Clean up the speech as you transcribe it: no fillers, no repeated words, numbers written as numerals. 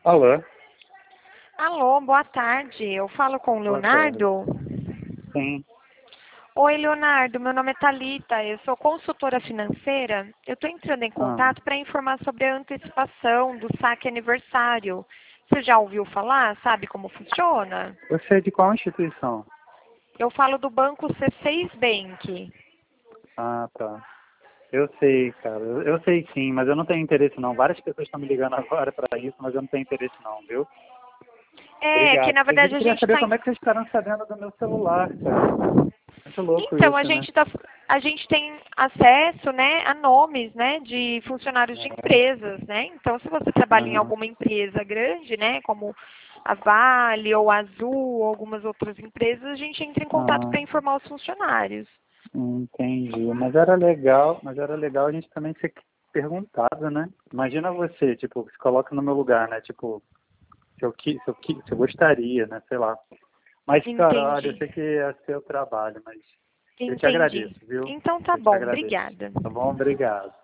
Alô, Alô, boa tarde. Eu falo com o boa tarde. Leonardo. Sim. Oi, Leonardo. Meu nome é Thalita. Eu sou consultora financeira. Eu estou entrando em Ah, contato para informar sobre a antecipação do saque aniversário. Você já ouviu falar? Sabe como funciona? você é de qual instituição? Eu falo do banco C6 Bank. Ah, tá. Eu sei, cara. Eu sei sim, mas eu não tenho interesse não. Várias pessoas estão me ligando agora para isso, mas eu não tenho interesse não, viu? É, que Obrigado. na verdade Inclusive, eu a queria gente saber está. como é que vocês ficaram sabendo do meu celular, cara. Muito louco Então, isso, né? a gente tem acesso, né, a nomes, né, de funcionários de É. empresas, né? Então, se você trabalha em Aham. alguma empresa grande, né, como a Vale ou a Azul ou algumas outras empresas, a gente entra em contato Aham. para informar os funcionários. Entendi. Mas era legal a gente também ser perguntado, né? Imagina você, tipo, se coloca no meu lugar, né? Tipo, se eu gostaria, né? Sei lá. Mas, cara, olha, eu Entendi, sei que é seu trabalho, mas eu te entendi. agradeço, viu? Então, tá Eu te bom, agradeço. obrigada. Tá bom? Obrigado.